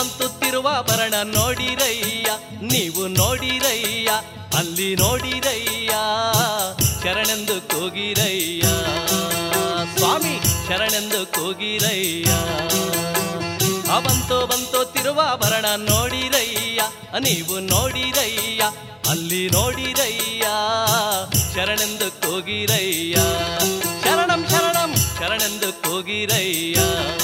ಬಂತು ತಿರುವಾಭರಣ ನೋಡಿರಯ್ಯ, ನೀವು ನೋಡಿರಯ್ಯ, ಅಲ್ಲಿ ನೋಡಿರಯ್ಯ, ಶರಣೆಂದು ಕೂಗಿರಯ್ಯ, ಸ್ವಾಮಿ ಶರಣೆಂದು ಕೂಗಿರಯ್ಯ. ಬಂತು ಬಂತು ತಿರುವಾಭರಣ ನೋಡಿರಯ್ಯ, ನೀವು ನೋಡಿರಯ್ಯ, ಅಲ್ಲಿ ನೋಡಿರಯ್ಯ, ಶರಣೆಂದು ಕೂಗಿರಯ್ಯ, ಶರಣಂ ಶರಣಂ ಶರಣೆಂದು ಕೂಗಿರಯ್ಯ.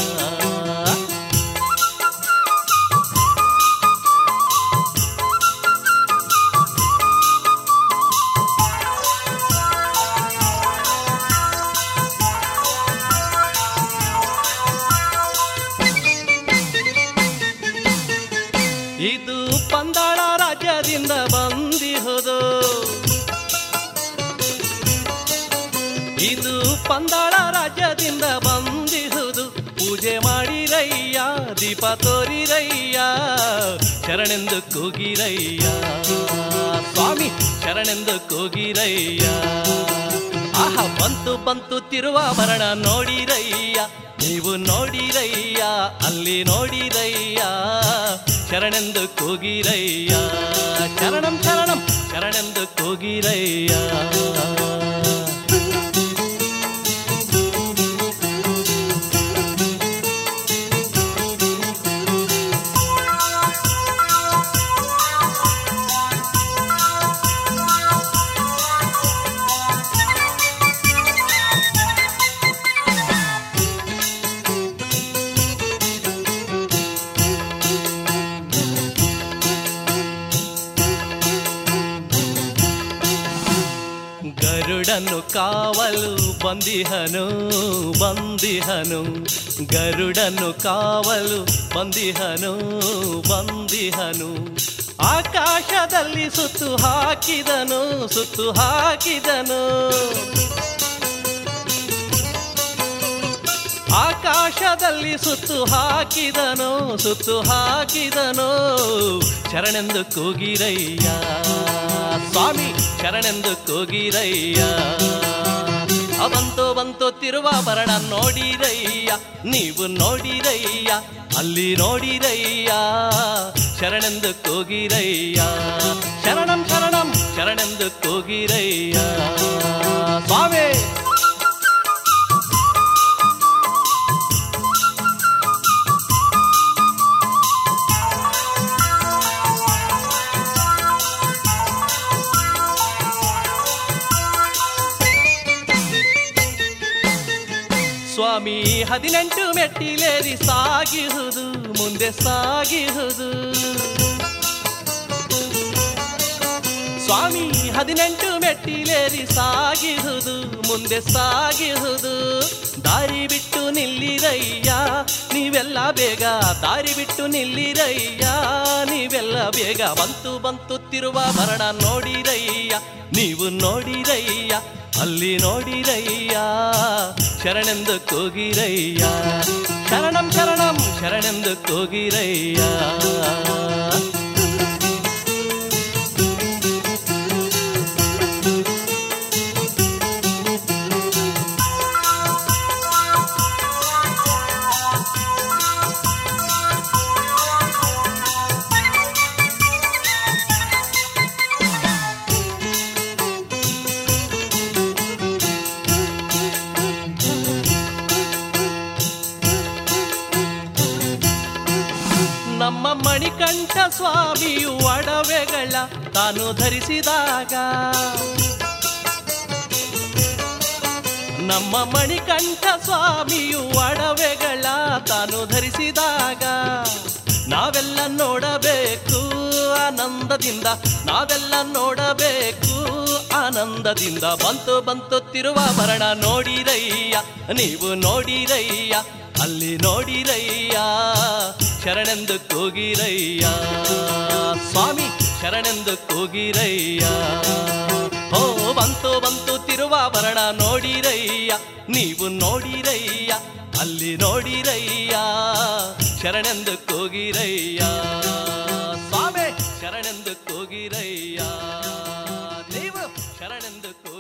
ಇದು ಪಂದಾಳ ರಾಜ್ಯದಿಂದ ಬಂದಿಹುದು, ಇದು ಪಂದಾಳ ರಾಜ್ಯದಿಂದ ಬಂದಿಹುದು. ಪೂಜೆ ಮಾಡಿರಯ್ಯ, ದೀಪ ತೋರಿರಯ್ಯ, ಶರಣೆಂದು ಕೂಗಿರಯ್ಯ, ಸ್ವಾಮಿ ಶರಣೆಂದು ಕೂಗಿರಯ್ಯ. ಬಂತು ಬಂತು ತಿರುವಾಭರಣ ನೋಡಿರಯ್ಯ, ನೀವು ನೋಡಿರಯ್ಯ, ಅಲ್ಲಿ ನೋಡಿರಯ್ಯ, ಶರಣೆಂದು ಕೂಗಿರಯ್ಯ, ಶರಣಂ ಶರಣಂ ಶರಣೆಂದು ಕೂಗಿರಯ್ಯ. ಗರುಡನು ಕಾವಲು ಬಂದಿಹನು ಬಂದಿಹನು, ಗರುಡನು ಕಾವಲು ಬಂದಿಹನು ಬಂದಿಹನು. ಆಕಾಶದಲ್ಲಿ ಸುತ್ತು ಹಾಕಿದನು ಸುತ್ತು ಹಾಕಿದನು, ಆಕಾಶದಲ್ಲಿ ಸುತ್ತು ಹಾಕಿದನು ಸುತ್ತು ಹಾಕಿದನು, ಶರಣೆಂದು ಕೂಗಿರಯ್ಯ, ಸ್ವಾಮಿ ಶರಣೆಂದು ಕೂಗಿರಯ್ಯ. ಬಂತು ಬಂತು ತಿರುವಾಭರಣ ನೋಡಿರಯ್ಯ, ನೀವು ನೋಡಿರಯ್ಯ, ಅಲ್ಲಿ ನೋಡಿರಯ್ಯ, ಶರಣೆಂದು ಕೂಗಿರಯ್ಯ, ಶರಣಂ ಶರಣಂ ಶರಣೆಂದು ಕೂಗಿರಯ್ಯ, ಸ್ವಾಮಿ. ಸ್ವಾಮಿ 18 ಮೆಟ್ಟಿಲೇರಿ ಸಾಗಿಹುದು ಮುಂದೆ ಸಾಗಿಹುದು, ಸ್ವಾಮಿ 18 ಮೆಟ್ಟಿಲೇರಿ ಸಾಗಿಹುದು ಮುಂದೆ ಸಾಗಿಹುದು. ದಾರಿ ಬಿಟ್ಟು ನಿಲ್ಲಿರಯ್ಯ ನೀವೆಲ್ಲ ಬೇಗ, ದಾರಿ ಬಿಟ್ಟು ನಿಲ್ಲಿರಯ್ಯ ನೀವೆಲ್ಲ ಬೇಗ. ಬಂತು ಬಂತು ತಿರುವಾಭರಣ ನೋಡಿರಯ್ಯ, ನೀವು ನೋಡಿರಯ್ಯ, ಅಲ್ಲಿ ನೋಡಿರಯ್ಯ, ಶರಣೆಂದು ಕೂಗಿರಯ್ಯ, ಶರಣಂ ಶರಣಂ ಶರಣೆಂದು ಕೂಗಿರಯ್ಯ. ನಮ್ಮ ಮಣಿಕಂಠ ಸ್ವಾಮಿಯು ಒಡವೆಗಳ ತಾನು ಧರಿಸಿದಾಗ, ನಮ್ಮ ಮಣಿಕಂಠ ಸ್ವಾಮಿಯು ಒಡವೆಗಳ ತಾನು ಧರಿಸಿದಾಗ, ನಾವೆಲ್ಲ ನೋಡಬೇಕು ಆನಂದದಿಂದ, ನಾವೆಲ್ಲ ನೋಡಬೇಕು ಆನಂದದಿಂದ. ಬಂತು ಬಂತು ತಿರುವಾಭರಣ ನೋಡಿರಯ್ಯ, ನೀವು ನೋಡಿರಯ್ಯ, ಅಲ್ಲಿ ನೋಡಿರಯ್ಯ, ಶರಣೆಂದು ಕೂಗಿರಯ್ಯ, ಸ್ವಾಮಿ ಶರಣೆಂದು ಕೂಗಿರಯ್ಯ. ಬಂತು ಬಂತು ತಿರುವಾಭರಣ ನೋಡಿರಯ್ಯ, ನೀವು ನೋಡಿರಯ್ಯ, ಅಲ್ಲಿ ನೋಡಿರಯ್ಯ, ಶರಣೆಂದು ಕೂಗಿರಯ್ಯ, ಸ್ವಾಮಿ ಶರಣೆಂದು ಕೂಗಿರಯ್ಯ, ನೀವು ಶರಣೆಂದು